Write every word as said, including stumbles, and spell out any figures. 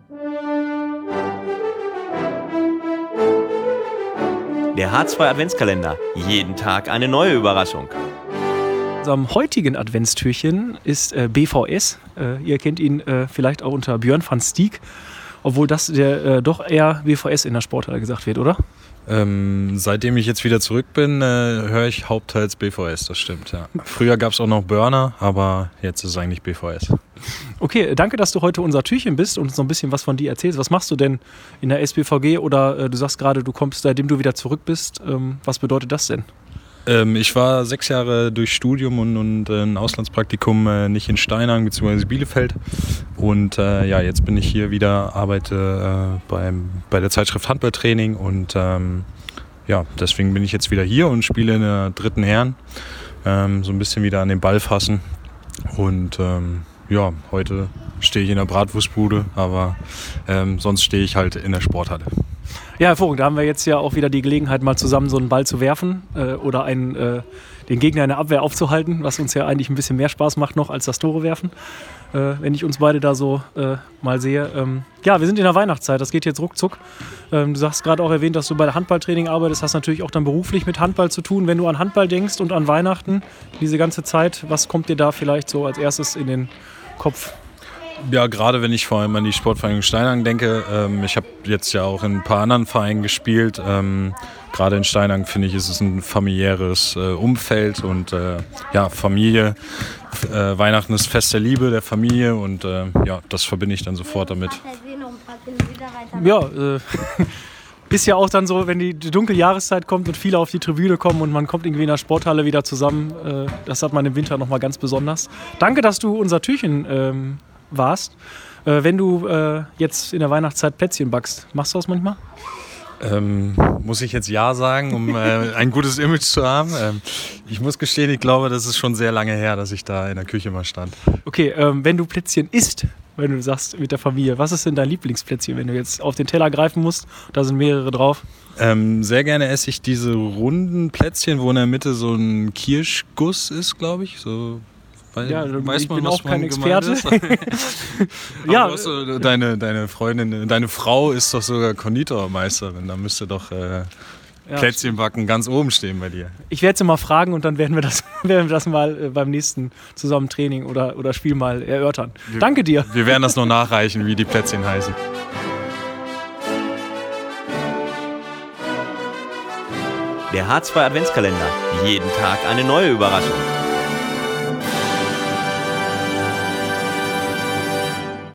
Der H zwei Adventskalender. Jeden Tag eine neue Überraschung. In unserem heutigen Adventstürchen ist äh, B V S. Äh, ihr kennt ihn äh, vielleicht auch unter Björn van Stiek. Obwohl das der äh, doch eher B V S in der Sporthalle gesagt wird, oder? Ähm, seitdem ich jetzt wieder zurück bin, äh, höre ich hauptteils B V S, das stimmt, ja. Früher gab es auch noch Burner, aber jetzt ist es eigentlich B V S. Okay, danke, dass du heute unser Türchen bist und uns noch ein bisschen was von dir erzählst. Was machst du denn in der S B V G? Oder äh, du sagst gerade, du kommst, seitdem du wieder zurück bist. Ähm, was bedeutet das denn? Ähm, ich war sechs Jahre durch Studium und, und äh, ein Auslandspraktikum äh, nicht in Steinang bzw. Bielefeld. Und äh, ja, jetzt bin ich hier wieder, arbeite äh, beim, bei der Zeitschrift Handballtraining und ähm, ja, deswegen bin ich jetzt wieder hier und spiele in der dritten Herren. Ähm, so ein bisschen wieder an den Ball fassen. Und ähm, ja, heute stehe ich in der Bratwurstbude, aber ähm, sonst stehe ich halt in der Sporthalle. Ja, hervorragend. Da haben wir jetzt ja auch wieder die Gelegenheit, mal zusammen so einen Ball zu werfen äh, oder einen, äh, den Gegner in der Abwehr aufzuhalten, was uns ja eigentlich ein bisschen mehr Spaß macht noch als das Tore werfen, äh, wenn ich uns beide da so äh, mal sehe. Ähm, ja, wir sind in der Weihnachtszeit, das geht jetzt ruckzuck. Ähm, du hast gerade auch erwähnt, dass du bei der Handballtraining arbeitest, hast natürlich auch dann beruflich mit Handball zu tun. Wenn du an Handball denkst und an Weihnachten, diese ganze Zeit, was kommt dir da vielleicht so als erstes in den Kopf? Ja, gerade wenn ich vor allem an die Sportvereinigung Steinang denke, ähm, ich habe jetzt ja auch in ein paar anderen Vereinen gespielt. Ähm, gerade in Steinang finde ich, ist es ein familiäres äh, Umfeld und äh, ja, Familie, äh, Weihnachten ist Fest der Liebe, der Familie und äh, ja, das verbinde ich dann sofort damit. Ja, äh, ist ja auch dann so, wenn die, die dunkle Jahreszeit kommt und viele auf die Tribüne kommen und man kommt irgendwie in der Sporthalle wieder zusammen. Äh, das hat man im Winter nochmal ganz besonders. Danke, dass du unser Türchen ähm, warst. Äh, wenn du äh, jetzt in der Weihnachtszeit Plätzchen backst, machst du das manchmal? Ähm, muss ich jetzt Ja sagen, um äh, ein gutes Image zu haben? Ähm, ich muss gestehen, ich glaube, das ist schon sehr lange her, dass ich da in der Küche mal stand. Okay, ähm, wenn du Plätzchen isst, wenn du sagst mit der Familie, was ist denn dein Lieblingsplätzchen, wenn du jetzt auf den Teller greifen musst? Da sind mehrere drauf. Ähm, sehr gerne esse ich diese runden Plätzchen, wo in der Mitte so ein Kirschguss ist, glaube ich. So, weil, ja, weiß ich man, bin was auch kein man Experte. ja, ja, so, deine, deine Freundin, deine Frau ist doch sogar Konditormeisterin. Da müsste doch äh, ja, Plätzchen backen ganz oben stehen bei dir. Ich werde sie mal fragen und dann werden wir das, werden wir das mal äh, beim nächsten zusammen Training oder, oder Spiel mal erörtern. Wir, Danke dir. Wir werden das noch nachreichen, wie die Plätzchen heißen. Der H zwei Adventskalender. Jeden Tag eine neue Überraschung.